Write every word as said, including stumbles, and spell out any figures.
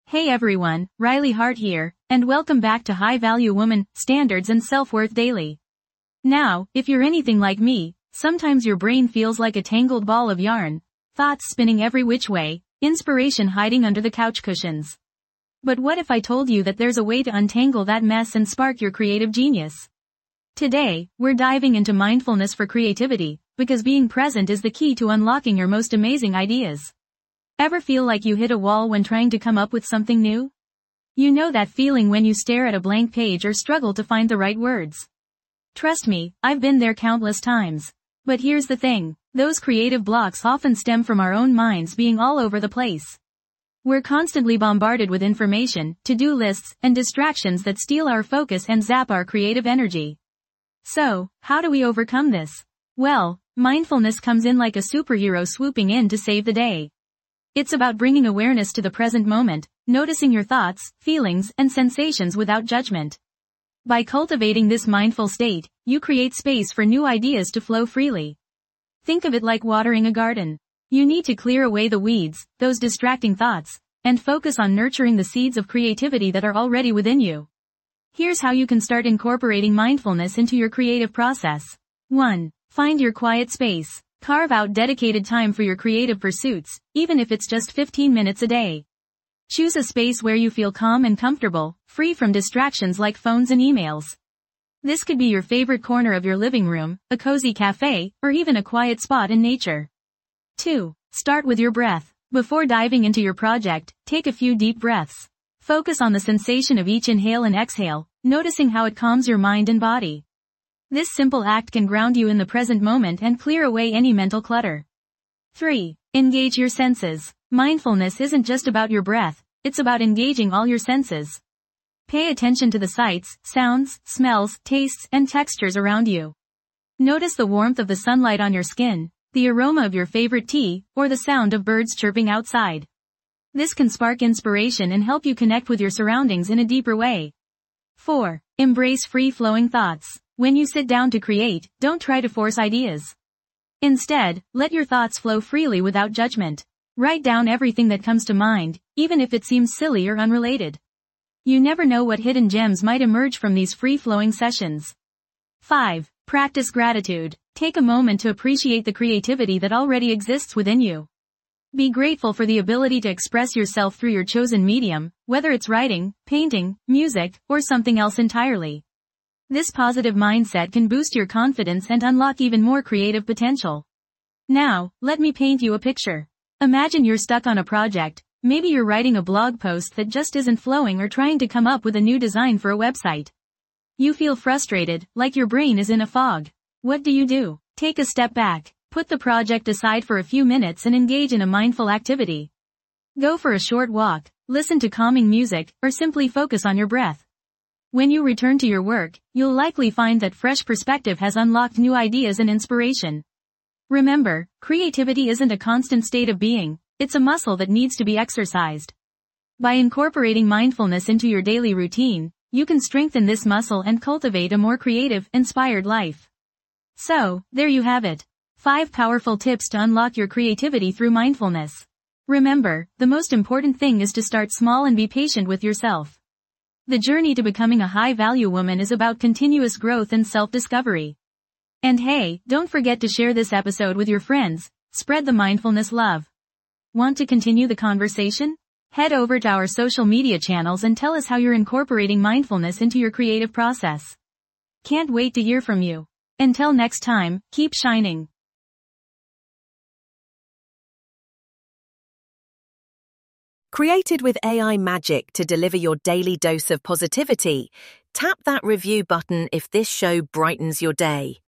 Hey everyone, Riley Hart here, and welcome back to High Value Woman, Standards and Self-Worth Daily. Now, if you're anything like me, sometimes your brain feels like a tangled ball of yarn, thoughts spinning every which way, inspiration hiding under the couch cushions. But what if I told you that there's a way to untangle that mess and spark your creative genius? Today, we're diving into mindfulness for creativity, because being present is the key to unlocking your most amazing ideas. Ever feel like you hit a wall when trying to come up with something new? You know that feeling when you stare at a blank page or struggle to find the right words. Trust me, I've been there countless times. But here's the thing, those creative blocks often stem from our own minds being all over the place. We're constantly bombarded with information, to-do lists, and distractions that steal our focus and zap our creative energy. So, how do we overcome this? Well, mindfulness comes in like a superhero swooping in to save the day. It's about bringing awareness to the present moment, noticing your thoughts, feelings, and sensations without judgment. By cultivating this mindful state, you create space for new ideas to flow freely. Think of it like watering a garden. You need to clear away the weeds, those distracting thoughts, and focus on nurturing the seeds of creativity that are already within you. Here's how you can start incorporating mindfulness into your creative process. one. Find your quiet space. Carve out dedicated time for your creative pursuits, even if it's just fifteen minutes a day. Choose a space where you feel calm and comfortable, free from distractions like phones and emails. This could be your favorite corner of your living room, a cozy cafe, or even a quiet spot in nature. two. Start with your breath. Before diving into your project, take a few deep breaths. Focus on the sensation of each inhale and exhale, noticing how it calms your mind and body. This simple act can ground you in the present moment and clear away any mental clutter. three. Engage your senses. Mindfulness isn't just about your breath, it's about engaging all your senses. Pay attention to the sights, sounds, smells, tastes, and textures around you. Notice the warmth of the sunlight on your skin, the aroma of your favorite tea, or the sound of birds chirping outside. This can spark inspiration and help you connect with your surroundings in a deeper way. four. Embrace free-flowing thoughts. When you sit down to create, don't try to force ideas. Instead, let your thoughts flow freely without judgment. Write down everything that comes to mind, even if it seems silly or unrelated. You never know what hidden gems might emerge from these free-flowing sessions. five. Practice gratitude. Take a moment to appreciate the creativity that already exists within you. Be grateful for the ability to express yourself through your chosen medium, whether it's writing, painting, music, or something else entirely. This positive mindset can boost your confidence and unlock even more creative potential. Now, let me paint you a picture. Imagine you're stuck on a project. Maybe you're writing a blog post that just isn't flowing or trying to come up with a new design for a website. You feel frustrated, like your brain is in a fog. What do you do? Take a step back. Put the project aside for a few minutes and engage in a mindful activity. Go for a short walk, listen to calming music, or simply focus on your breath. When you return to your work, you'll likely find that fresh perspective has unlocked new ideas and inspiration. Remember, creativity isn't a constant state of being, it's a muscle that needs to be exercised. By incorporating mindfulness into your daily routine, you can strengthen this muscle and cultivate a more creative, inspired life. So, there you have it. Five powerful tips to unlock your creativity through mindfulness. Remember, the most important thing is to start small and be patient with yourself. The journey to becoming a high-value woman is about continuous growth and self-discovery. And hey, don't forget to share this episode with your friends. Spread the mindfulness love. Want to continue the conversation? Head over to our social media channels and tell us how you're incorporating mindfulness into your creative process. Can't wait to hear from you. Until next time, keep shining. Created with A I magic to deliver your daily dose of positivity, tap that review button if this show brightens your day.